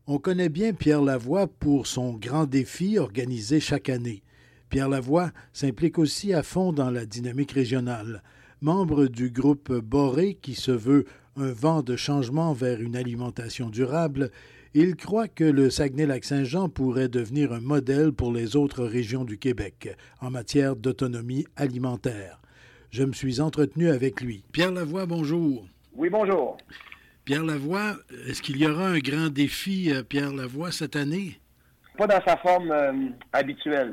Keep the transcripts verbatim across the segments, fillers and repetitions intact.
On connaît bien Pierre Lavoie pour son grand défi organisé chaque année. Pierre Lavoie s'implique aussi à fond dans la dynamique régionale. Membre du groupe Boré, qui se veut un vent de changement vers une alimentation durable, il croit que le Saguenay-Lac-Saint-Jean pourrait devenir un modèle pour les autres régions du Québec en matière d'autonomie alimentaire. Je me suis entretenu avec lui. Pierre Lavoie, bonjour. Oui, bonjour. Pierre Lavoie, est-ce qu'il y aura un grand défi, Pierre Lavoie, cette année? Pas dans sa forme euh, habituelle,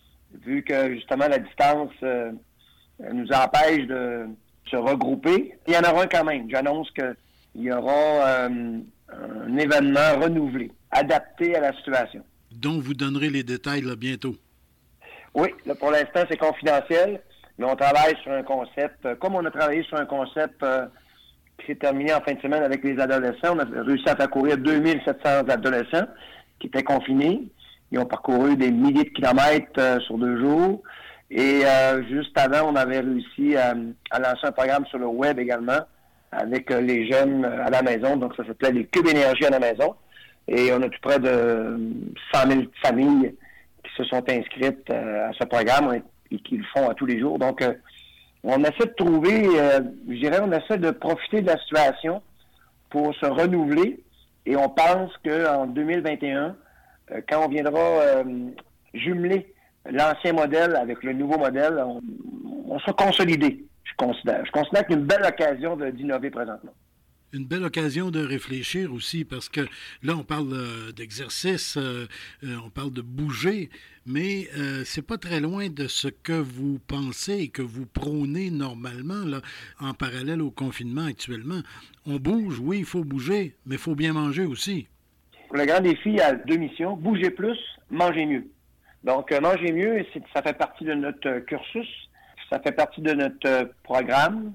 vu que justement la distance euh, nous empêche de se regrouper. Il y en aura un quand même. J'annonce qu'il y aura euh, un événement renouvelé, adapté à la situation. Dont vous donnerez les détails là, bientôt. Oui, là, pour l'instant, c'est confidentiel, mais on travaille sur un concept, euh, comme on a travaillé sur un concept euh, qui s'est terminé en fin de semaine avec les adolescents. On a réussi à faire courir deux mille sept cents adolescents qui étaient confinés. Ils ont parcouru des milliers de kilomètres euh, sur deux jours. Et euh, juste avant, on avait réussi à, à lancer un programme sur le web également avec euh, les jeunes à la maison. Donc, ça s'appelait les Cubes Énergie à la maison. Et on a tout près de cent mille familles qui se sont inscrites euh, à ce programme et qui le font à tous les jours. Donc, euh, on essaie de trouver, euh, je dirais, on essaie de profiter de la situation pour se renouveler. Et on pense qu'en deux mille vingt et un, euh, quand on viendra euh, jumeler l'ancien modèle avec le nouveau modèle, on, on sera consolidé, je considère. Je considère qu'il y a une belle occasion de, d'innover présentement. Une belle occasion de réfléchir aussi, parce que là, on parle euh, d'exercice, euh, euh, on parle de bouger, mais euh, c'est pas très loin de ce que vous pensez et que vous prônez normalement, là, en parallèle au confinement actuellement. On bouge, oui, il faut bouger, mais il faut bien manger aussi. Le grand défi, il y a deux missions. Bouger plus, manger mieux. Donc, euh, manger mieux, c'est, ça fait partie de notre euh, cursus, ça fait partie de notre euh, programme.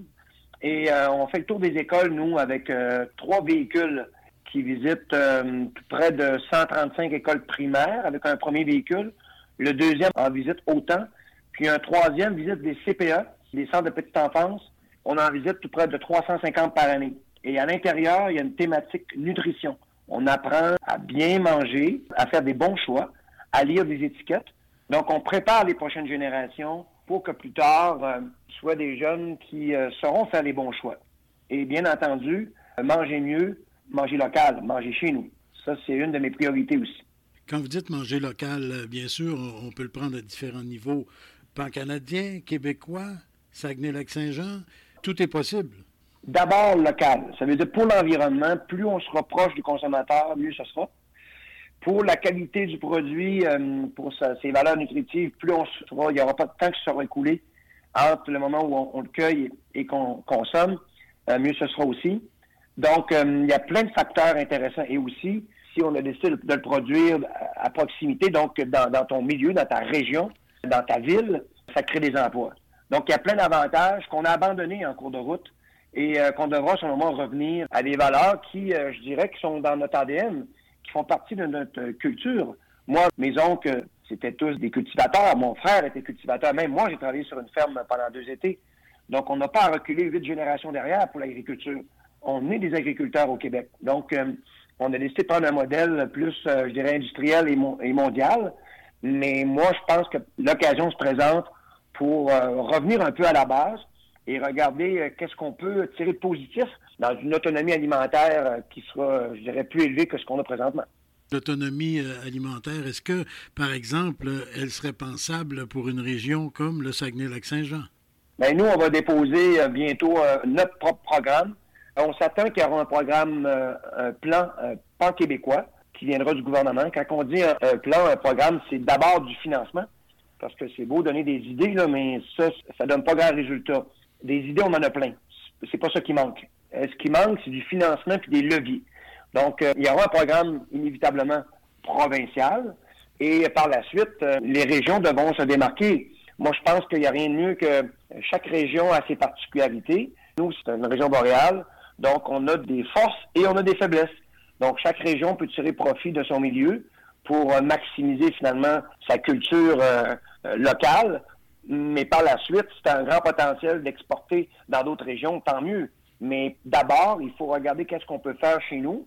Et euh, on fait le tour des écoles, nous, avec euh, trois véhicules qui visitent euh, près de cent trente-cinq écoles primaires avec un premier véhicule. Le deuxième en visite autant. Puis un troisième visite des C P A, des centres de petite enfance. On en visite tout près de trois cent cinquante par année. Et à l'intérieur, il y a une thématique nutrition. On apprend à bien manger, à faire des bons choix, à lire des étiquettes. Donc, on prépare les prochaines générations pour que plus tard, euh, soient des jeunes qui euh, sauront faire les bons choix. Et bien entendu, euh, manger mieux, manger local, manger chez nous. Ça, c'est une de mes priorités aussi. Quand vous dites manger local, bien sûr, on peut le prendre à différents niveaux. Pan-canadien, québécois, Saguenay-Lac-Saint-Jean, tout est possible. D'abord, local. Ça veut dire pour l'environnement, plus on sera proche du consommateur, mieux ce sera. Pour la qualité du produit, euh, pour sa, ses valeurs nutritives, plus on sera, il n'y aura pas de temps qui sera écoulé entre le moment où on, on le cueille et, et qu'on consomme, euh, mieux ce sera aussi. Donc, euh, il y a plein de facteurs intéressants. Et aussi, si on a décidé de, de le produire à, à proximité, donc dans, dans ton milieu, dans ta région, dans ta ville, ça crée des emplois. Donc, il y a plein d'avantages qu'on a abandonnés en cours de route et euh, qu'on devra, sur le moment, revenir à des valeurs qui, euh, je dirais, qui sont dans notre A D N, qui font partie de notre culture. Moi, mes oncles, c'était tous des cultivateurs. Mon frère était cultivateur. Même moi, j'ai travaillé sur une ferme pendant deux étés. Donc, on n'a pas à reculer huit générations derrière pour l'agriculture. On est des agriculteurs au Québec. Donc, euh, on a décidé de prendre un modèle plus, euh, je dirais, industriel et, mo- et mondial. Mais moi, je pense que l'occasion se présente pour euh, revenir un peu à la base et regarder euh, qu'est-ce qu'on peut tirer de positif dans une autonomie alimentaire euh, qui sera, je dirais, plus élevée que ce qu'on a présentement. L'autonomie euh, alimentaire, est-ce que, par exemple, elle serait pensable pour une région comme le Saguenay-Lac-Saint-Jean? Bien, nous, on va déposer euh, bientôt euh, notre propre programme. On s'attend qu'il y aura un programme, euh, un plan euh, pan-québécois qui viendra du gouvernement. Quand on dit un, un plan, un programme, c'est d'abord du financement, parce que c'est beau donner des idées, là, mais ça, ça donne pas grand résultat. Des idées, on en a plein. C'est pas ça qui manque. Euh, ce qui manque, c'est du financement puis des leviers. Donc, euh, il y aura un programme inévitablement provincial et par la suite, euh, les régions devront se démarquer. Moi, je pense qu'il n'y a rien de mieux que chaque région a ses particularités. Nous, c'est une région boréale, donc on a des forces et on a des faiblesses. Donc, chaque région peut tirer profit de son milieu pour euh, maximiser finalement sa culture euh, euh, locale. Mais par la suite, c'est un grand potentiel d'exporter dans d'autres régions, tant mieux. Mais d'abord, il faut regarder qu'est-ce qu'on peut faire chez nous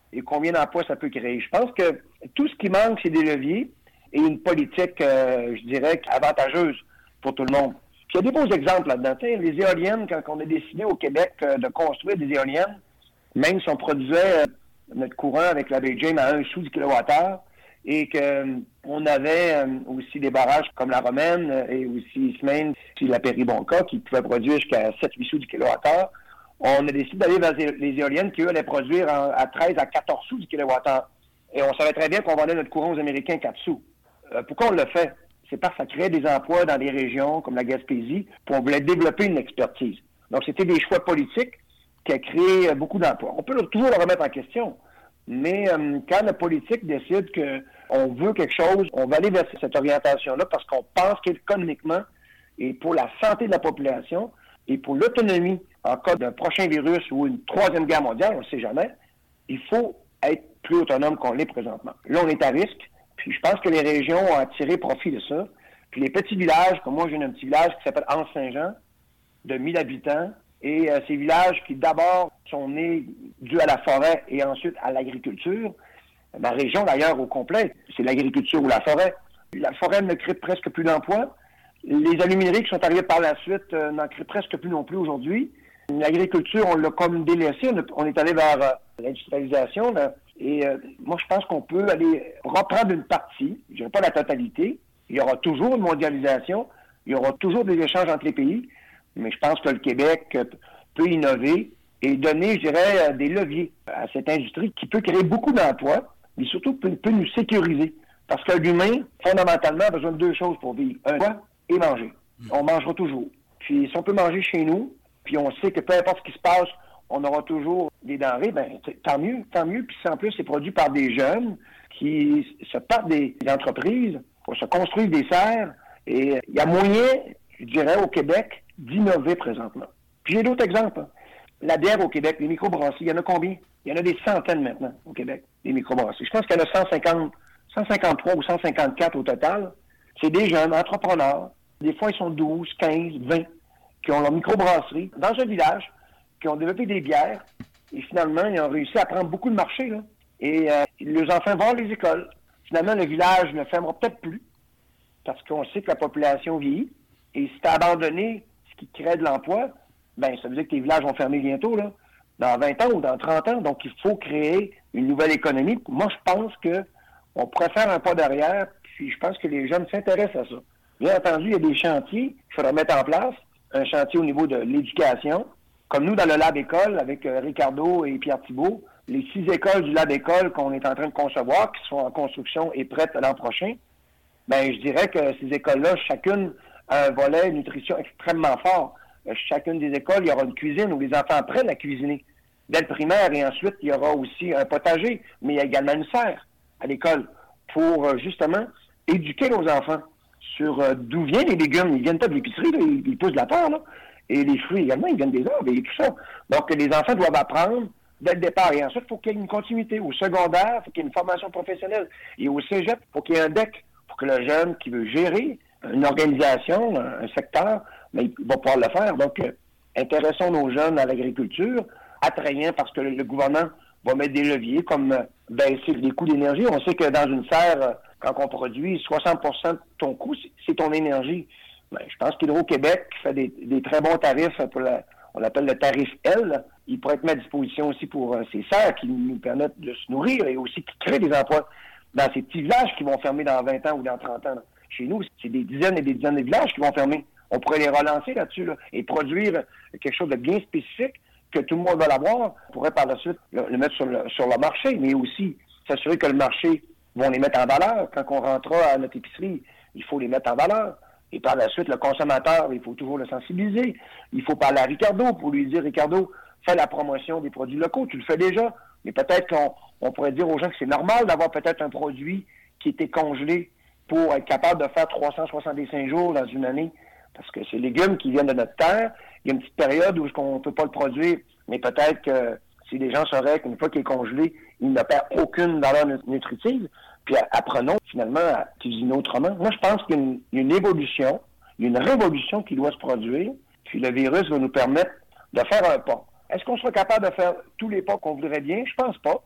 et combien d'emplois ça peut créer. Je pense que tout ce qui manque, c'est des leviers et une politique, euh, je dirais, avantageuse pour tout le monde. Puis il y a des beaux exemples là-dedans. T'sais, les éoliennes, quand on a décidé au Québec euh, de construire des éoliennes, même si on produisait euh, notre courant avec la baie James à un sou du kilowattheure, et qu'on avait euh, aussi des barrages comme la Romaine euh, et aussi Ismaine, puis la Péribonka, qui pouvaient produire jusqu'à sept huit sous du kilowattheure, on a décidé d'aller vers les éoliennes qui, eux, allaient produire en, à treize à quatorze sous du kilowattheure. Et on savait très bien qu'on vendait notre courant aux Américains quatre sous. Euh, pourquoi on le fait? C'est parce que ça crée des emplois dans des régions comme la Gaspésie, puis on voulait développer une expertise. Donc, c'était des choix politiques qui a créé beaucoup d'emplois. On peut toujours le remettre en question, mais euh, quand la politique décide qu'on veut quelque chose, on va aller vers cette orientation-là parce qu'on pense qu'économiquement, et pour la santé de la population, et pour l'autonomie en cas d'un prochain virus ou une troisième guerre mondiale, on ne sait jamais, il faut être plus autonome qu'on l'est présentement. Là, on est à risque, puis je pense que les régions ont tiré profit de ça. Puis les petits villages, comme moi, j'ai un petit village qui s'appelle Anse-Saint-Jean, de mille habitants, et euh, ces villages qui, d'abord, sont nés dus à la forêt et ensuite à l'agriculture. Ma région, d'ailleurs, au complet, c'est l'agriculture ou la forêt. La forêt ne crée presque plus d'emplois. Les alumineries qui sont arrivées par la suite euh, n'en créent presque plus non plus aujourd'hui. L'agriculture, on l'a comme délaissé. On, a, on est allé vers euh, l'industrialisation. Là, et euh, moi, je pense qu'on peut aller reprendre une partie, je dirais pas la totalité. Il y aura toujours une mondialisation. Il y aura toujours des échanges entre les pays. Mais je pense que le Québec peut innover et donner, je dirais, des leviers à cette industrie qui peut créer beaucoup d'emplois, mais surtout peut, peut nous sécuriser. Parce que l'humain, fondamentalement, a besoin de deux choses pour vivre. Un toit et manger. On mangera toujours. Puis si on peut manger chez nous, puis on sait que peu importe ce qui se passe, on aura toujours des denrées, ben tant mieux, tant mieux. Puis si en plus c'est produit par des jeunes qui se partent des entreprises pour se construire des serres. Et il y a moyen, je dirais, au Québec, d'innover présentement. Puis j'ai d'autres exemples. La bière au Québec, les microbrasseries, il y en a combien? Il y en a des centaines maintenant au Québec, des microbrasseries. Je pense qu'il y en a cent cinquante, cent cinquante-trois ou cent cinquante-quatre au total. C'est des jeunes entrepreneurs. Des fois, ils sont douze, quinze, vingt qui ont leur microbrasserie dans un village, qui ont développé des bières. Et finalement, ils ont réussi à prendre beaucoup de marchés. Là. Et euh, les enfants vont à les écoles. Finalement, le village ne fermera peut-être plus parce qu'on sait que la population vieillit. Et si tu as abandonné ce qui crée de l'emploi, ben ça veut dire que tes villages vont fermer bientôt, là, dans vingt ans ou dans trente ans. Donc, il faut créer une nouvelle économie. Moi, je pense que on pourrait faire un pas derrière, puis je pense que les jeunes s'intéressent à ça. Bien entendu, il y a des chantiers qu'il faudra mettre en place. Un chantier au niveau de l'éducation. Comme nous, dans le Lab École, avec euh, Ricardo et Pierre Thibault, les six écoles du Lab École qu'on est en train de concevoir, qui sont en construction et prêtes l'an prochain, ben je dirais que ces écoles-là, chacune a un volet nutrition extrêmement fort. Euh, chacune des écoles, il y aura une cuisine où les enfants apprennent à cuisiner dès le primaire, et ensuite, il y aura aussi un potager, mais il y a également une serre à l'école pour, euh, justement, éduquer nos enfants sur euh, d'où viennent les légumes. Ils viennent pas de l'épicerie, là, ils, ils poussent de la terre, là. Et les fruits également, ils viennent des arbres et tout ça. Donc, les enfants doivent apprendre dès le départ. Et ensuite, il faut qu'il y ait une continuité. Au secondaire, il faut qu'il y ait une formation professionnelle. Et au cégep, il faut qu'il y ait un D E C pour que le jeune qui veut gérer une organisation, un, un secteur, mais il va pouvoir le faire. Donc, euh, intéressons nos jeunes à l'agriculture, attrayant parce que le, le gouvernement va mettre des leviers comme euh, baisser les coûts d'énergie. On sait que dans une serre, euh, quand on produit soixante pour cent de ton coût, c'est, c'est ton énergie. Ben, je pense qu'Hydro-Québec fait des, des très bons tarifs pour la, on l'appelle le tarif L. Il pourrait être mis à disposition aussi pour euh, ces serres qui nous permettent de se nourrir et aussi qui créent des emplois dans ces petits villages qui vont fermer dans vingt ans ou dans trente ans. Là. Chez nous, c'est des dizaines et des dizaines de villages qui vont fermer. On pourrait les relancer là-dessus là, et produire quelque chose de bien spécifique que tout le monde va l'avoir. On pourrait par la suite le, le mettre sur le, sur le marché, mais aussi s'assurer que le marché vont les mettre en valeur. Quand on rentrera à notre épicerie, il faut les mettre en valeur. Et par la suite, le consommateur, il faut toujours le sensibiliser. Il faut parler à Ricardo pour lui dire, Ricardo, fais la promotion des produits locaux. Tu le fais déjà. Mais peut-être qu'on on pourrait dire aux gens que c'est normal d'avoir peut-être un produit qui était congelé pour être capable de faire trois cent soixante-cinq jours dans une année. Parce que c'est légumes qui viennent de notre terre. Il y a une petite période où on ne peut pas le produire. Mais peut-être que si les gens sauraient qu'une fois qu'il est congelé, il ne perd aucune valeur nutritive. Puis apprenons finalement à cuisiner autrement. Moi, je pense qu'il y a une, une évolution, il y a une révolution qui doit se produire, puis le virus va nous permettre de faire un pas. Est-ce qu'on sera capable de faire tous les pas qu'on voudrait bien? Je pense pas.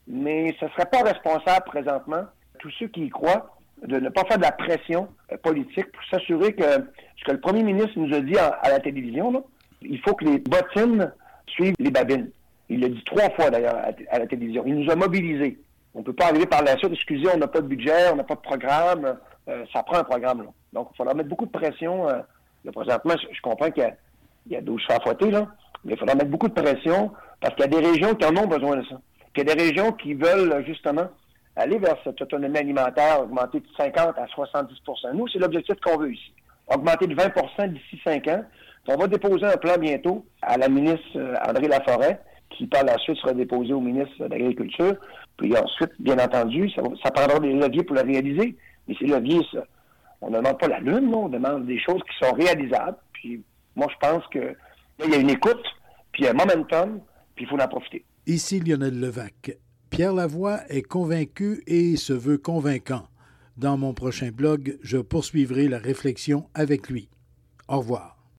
mais ce ne serait pas responsable présentement, tous ceux qui y croient, de ne pas faire de la pression euh, politique pour s'assurer que ce que le premier ministre nous a dit à, à la télévision, là, il faut que les bottines suivent les babines. Il l'a dit trois fois d'ailleurs à, à la télévision. Il nous a mobilisés. On ne peut pas arriver par la suite, excusez, on n'a pas de budget, on n'a pas de programme. Euh, ça prend un programme, là. Donc, il faudra mettre beaucoup de pression. Euh, là, présentement, je, je comprends qu'il y a, il y a douze cheveux à fouetter, là, mais il faudra mettre beaucoup de pression parce qu'il y a des régions qui en ont besoin de ça. Qu'il y a des régions qui veulent, justement, aller vers cette autonomie alimentaire, augmenter de cinquante à soixante-dix pour cent. Nous, c'est l'objectif qu'on veut ici. Augmenter de vingt pour cent d'ici cinq ans. On va déposer un plan bientôt à la ministre euh, André Laforêt, qui par la suite sera déposé au ministre de l'Agriculture. Puis ensuite, bien entendu, ça, ça prendra des leviers pour le réaliser. Mais ces leviers, ça, on ne demande pas la lune, non? On demande des choses qui sont réalisables. Puis moi, je pense que là, il y a une écoute, puis il y a un momentum, puis il faut en profiter. Ici Lionel Levac. Pierre Lavoie est convaincu et se veut convaincant. Dans mon prochain blog, je poursuivrai la réflexion avec lui. Au revoir.